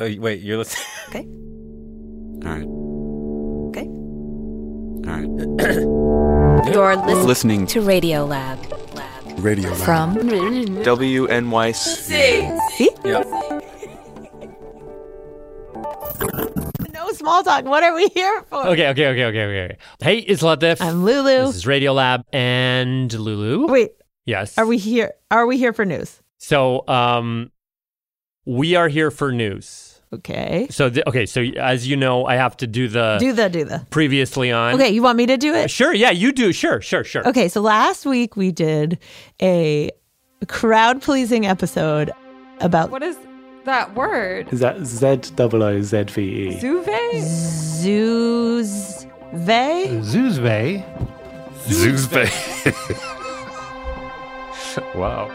Oh, wait, you're listening? Okay. All right. Okay. All right. You're Listening to Radio Lab. Radio Lab. From WNYC. See? Yep. No small talk. What are we here for? Okay. Hey, it's Latif. I'm Lulu. This is Radio Lab and Lulu. Wait, Yes. are we here? Are we here for news? So, we are here for news. Okay. So, so as you know, I have to do the Do the. previously on. Okay, you want me to do it? Sure. Yeah, you do. Sure. Okay, so last week we did a crowd-pleasing episode about What is that word? Is that ZOOZVE? Zuve? Zoozve. Zoozve. Wow.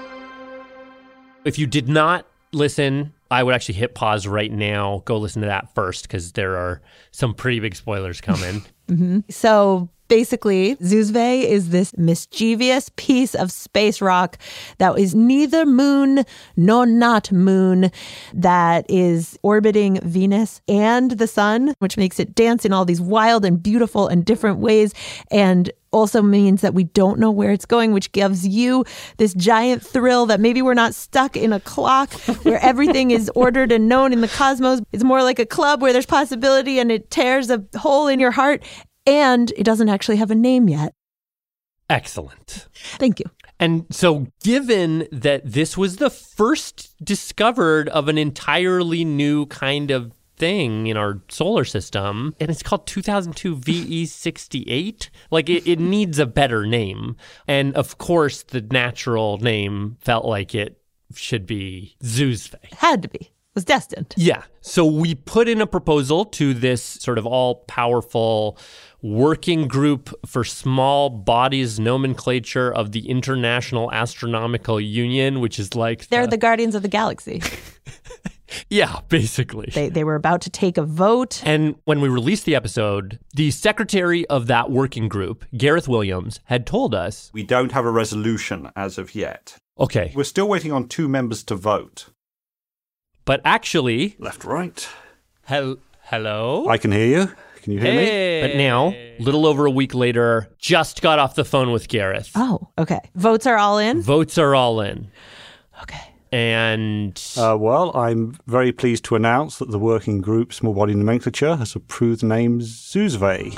If you did not listen, I would actually hit pause right now. Go listen to that first because there are some pretty big spoilers coming. So basically, Zoozve is this mischievous piece of space rock that is neither moon nor not moon, that is orbiting Venus and the sun, which makes it dance in all these wild and beautiful and different ways, and also means that we don't know where it's going, which gives you this giant thrill that maybe we're not stuck in a clock where everything is ordered and known in the cosmos. It's more like a club where there's possibility and it tears a hole in your heart, and it doesn't actually have a name yet. Excellent. Thank you. And so given that this was the first discovered of an entirely new kind of thing in our solar system, and it's called 2002 VE68, like it needs a better name. And of course, the natural name felt like it should be Zoozve. Had to be. Was destined. Yeah. So we put in a proposal to this sort of all-powerful working group for small bodies nomenclature of the International Astronomical Union, which is like... They're the guardians of the galaxy. Yeah, basically. They were about to take a vote. And when we released the episode, the secretary of that working group, Gareth Williams, had told us... We don't have a resolution as of yet. Okay. We're still waiting on 2 members to vote. But actually... Left, right. Hello? I can hear you. Can you hear me? But now, little over a week later, just got off the phone with Gareth. Oh, okay. Votes are all in? Votes are all in. Okay. And... Well, I'm very pleased to announce that the working group Small Body Nomenclature has approved the name Zoozve.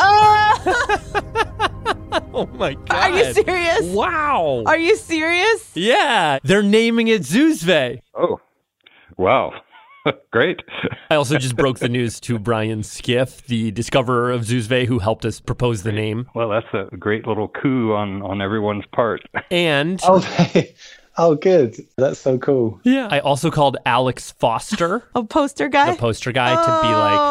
Oh my God. Are you serious? Wow. Are you serious? Yeah. They're naming it Zoozve. Oh, wow. Great. I also just broke the news to Brian Skiff, the discoverer of Zoozve, who helped us propose the name. Well, that's a great little coup on everyone's part. And... Oh, good. That's so cool. Yeah. I also called Alex Foster, A poster guy? the poster guy, to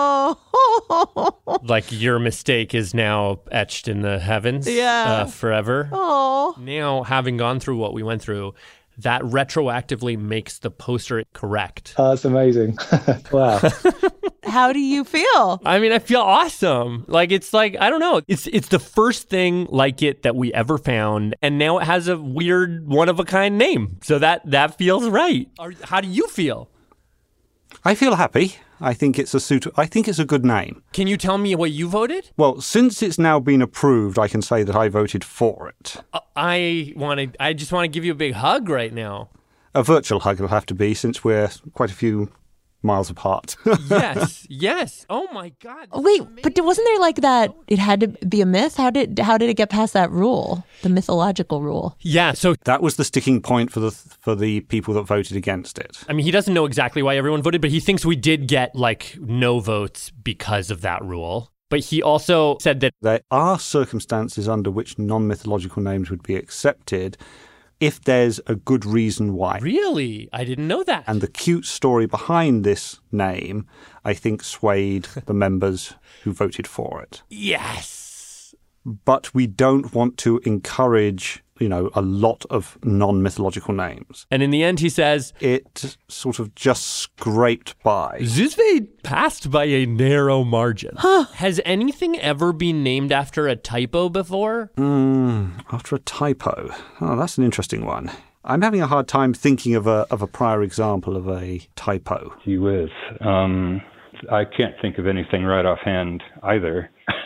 be like, your mistake is now etched in the heavens forever. Oh. Now, having gone through what we went through, that retroactively makes the poster correct. Oh, that's amazing. Wow. How do you feel? I mean, I feel awesome. Like, it's like, I don't know. It's the first thing like it that we ever found. And now it has a weird one-of-a-kind name. So that feels right. How do you feel? I feel happy. I think it's a good name. Can you tell me what you voted? Well, since it's now been approved, I can say that I voted for it. I just want to give you a big hug right now. A virtual hug it'll have to be, since we're quite a few miles apart. Yes. Oh my God. Wait, but wasn't there like that? It had to be a myth. How did it get past that rule, the mythological rule? Yeah. So that was the sticking point for the people that voted against it. I mean, he doesn't know exactly why everyone voted, but he thinks we did get like no votes because of that rule. But he also said that there are circumstances under which non-mythological names would be accepted if there's a good reason why. Really? I didn't know that. And the cute story behind this name, I think, swayed the members who voted for it. Yes. But we don't want to encourage, a lot of non-mythological names. And in the end, he says, it sort of just scraped by. Zoozve passed by a narrow margin. Has anything ever been named after a typo before? After a typo? Oh, that's an interesting one. I'm having a hard time thinking of a prior example of a typo. Gee whiz. I can't think of anything right offhand either.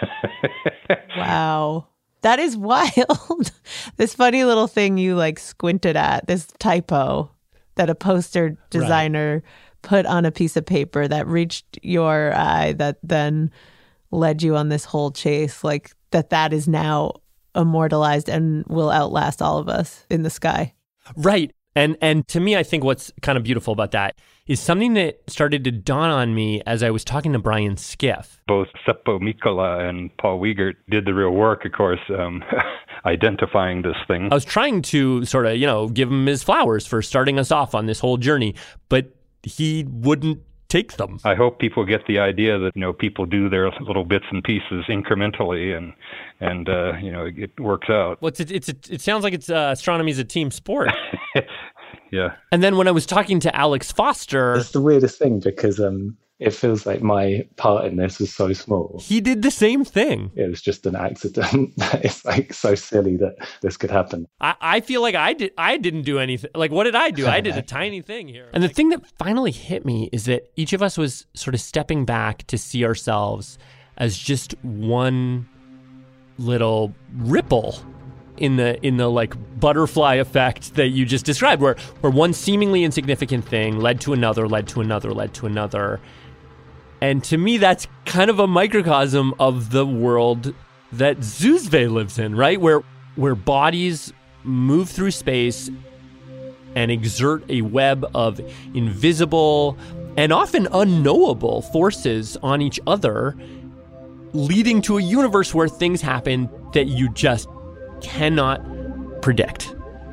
Wow. That is wild. This funny little thing you like squinted at, this typo that a poster designer put on a piece of paper that reached your eye that then led you on this whole chase, like that is now immortalized and will outlast all of us in the sky. Right. And to me, I think what's kind of beautiful about that is something that started to dawn on me as I was talking to Brian Skiff. Both Seppo Mikkola and Paul Wiegert did the real work, of course, identifying this thing. I was trying to sort of, give him his flowers for starting us off on this whole journey, but he wouldn't take them. I hope people get the idea that, people do their little bits and pieces incrementally and it works out. Well, it sounds like astronomy is a team sport. Yeah. And then when I was talking to Alex Foster... It's the weirdest thing because it feels like my part in this was so small. He did the same thing. It was just an accident. It's like so silly that this could happen. I feel like I didn't do anything. Like, what did I do? I did a tiny thing here. And the thing that finally hit me is that each of us was sort of stepping back to see ourselves as just one little ripple in the like butterfly effect that you just described, where one seemingly insignificant thing led to another, led to another, led to another. And to me, that's kind of a microcosm of the world that Zoozve lives in, right? Where bodies move through space and exert a web of invisible and often unknowable forces on each other, leading to a universe where things happen that you just cannot predict.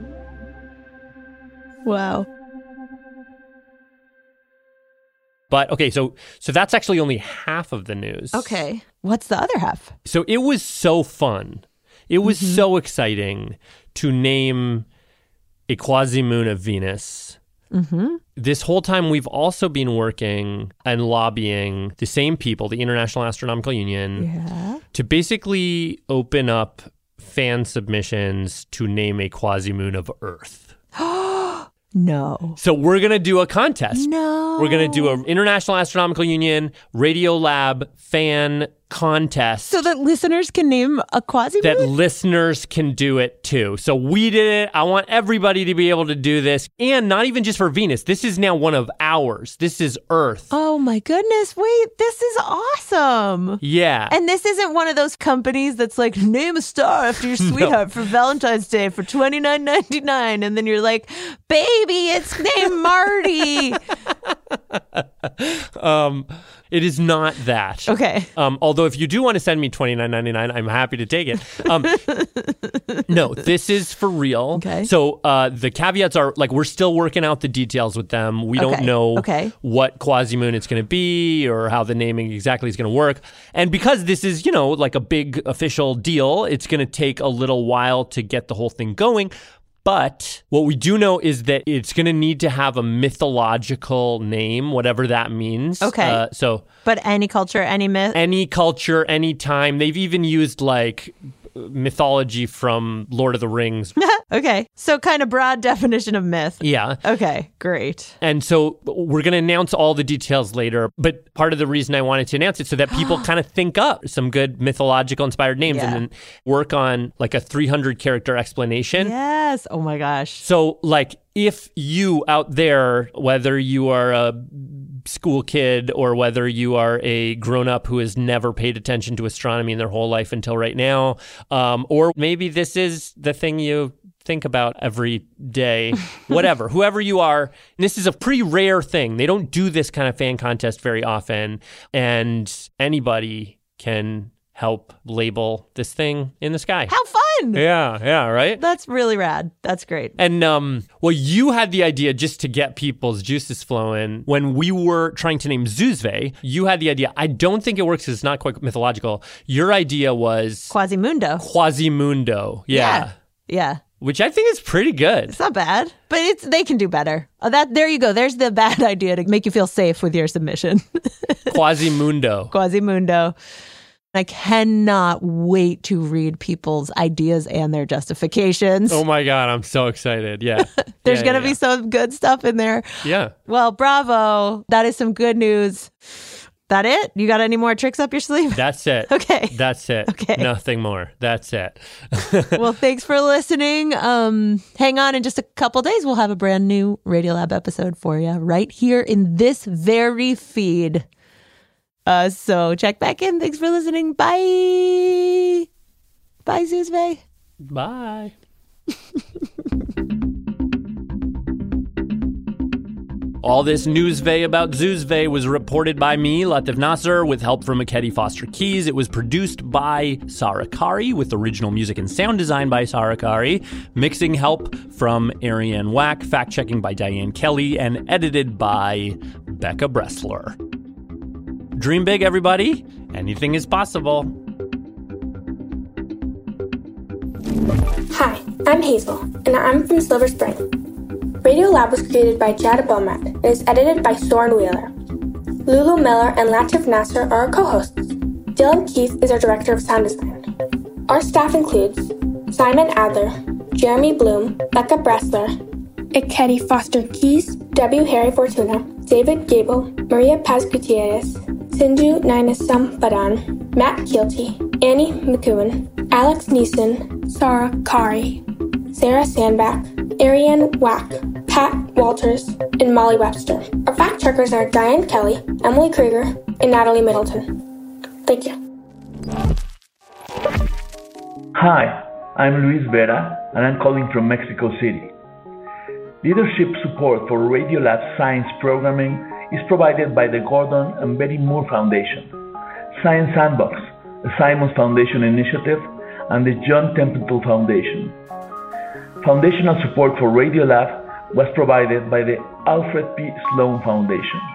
Wow. But okay, so that's actually only half of the news. Okay. What's the other half? So it was so fun. It was so exciting to name a quasi-moon of Venus. Mm-hmm. This whole time we've also been working and lobbying the same people, the International Astronomical Union, to basically open up fan submissions to name a quasi-moon of Earth. No. So we're going to do a contest. No. We're going to do an International Astronomical Union Radiolab fan contest. So that listeners can name a quasi-moon? That listeners can do it too. So we did it. I want everybody to be able to do this. And not even just for Venus. This is now one of ours. This is Earth. Oh my goodness. Wait, this is awesome. Yeah. And this isn't one of those companies that's like, name a star after your sweetheart for Valentine's Day for $29.99. And then you're like, baby, it's named Marty. It is not that. Okay. Although if you do want to send me $29.99, I'm happy to take it. No, this is for real. Okay. So the caveats are, like, we're still working out the details with them. We don't know what quasi-moon it's going to be or how the naming exactly is going to work. And because this is, like a big official deal, it's going to take a little while to get the whole thing going. But what we do know is that it's going to need to have a mythological name, whatever that means. Okay. But any culture, any myth? Any culture, any time. They've even used like mythology from Lord of the Rings. Okay. So kind of broad definition of myth. Yeah. Okay, great. And so we're going to announce all the details later. But part of the reason I wanted to announce it so that people kind of think up some good mythological inspired names and then work on like a 300 character explanation. Yes. Oh my gosh. So like if you out there, whether you are a school kid or whether you are a grown-up who has never paid attention to astronomy in their whole life until right now, or maybe this is the thing you think about every day, whatever, whoever you are, this is a pretty rare thing. They don't do this kind of fan contest very often, and anybody can help label this thing in the sky. How fun! Yeah, right? That's really rad. That's great. And, well, you had the idea just to get people's juices flowing. When we were trying to name Zoozve, you had the idea. I don't think it works because it's not quite mythological. Your idea was... Quasi-mundo. Quasi-mundo. Yeah. Which I think is pretty good. It's not bad, but they can do better. There you go. There's the bad idea to make you feel safe with your submission. Quasi-mundo. Quasi-mundo. I cannot wait to read people's ideas and their justifications. Oh my God, I'm so excited. Yeah. There's going to be some good stuff in there. Yeah. Well, bravo. That is some good news. That it? You got any more tricks up your sleeve? That's it. Okay. That's it. Okay. Nothing more. That's it. Well, thanks for listening. Hang on, in just a couple days, we'll have a brand new Radiolab episode for you right here in this very feed. So check back in. Thanks for listening. Bye. Bye, Zuzve. Bye. All this newsvey about Zuzve was reported by me, Latif Nasser, with help from Makedi Foster Keys. It was produced by Sarah Kari, with original music and sound design by Sarah Kari, mixing help from Ariane Wack, fact-checking by Diane Kelly, and edited by Becca Bressler. Dream big, everybody. Anything is possible. Hi, I'm Hazel, and I'm from Silver Spring. Radiolab was created by Jada Beaumont and is edited by Soren Wheeler. Lulu Miller and Latif Nasser are our co-hosts. Dylan Keith is our director of sound design. Our staff includes Simon Adler, Jeremy Bloom, Becca Bressler, Ikedi Foster Keys, W. Harry Fortuna, David Gable, Maria Paz Gutierrez, Sinju Nainasampadan, Matt Keelty, Annie McEwen, Alex Neeson, Sarah Kari, Sarah Sandback, Ariane Wack, Pat Walters, and Molly Webster. Our fact-checkers are Diane Kelly, Emily Krieger, and Natalie Middleton. Thank you. Hi, I'm Luis Vera, and I'm calling from Mexico City. Leadership support for Radiolab Science programming is provided by the Gordon and Betty Moore Foundation, Science Sandbox, the Simons Foundation Initiative, and the John Templeton Foundation. Foundational support for Radiolab was provided by the Alfred P. Sloan Foundation.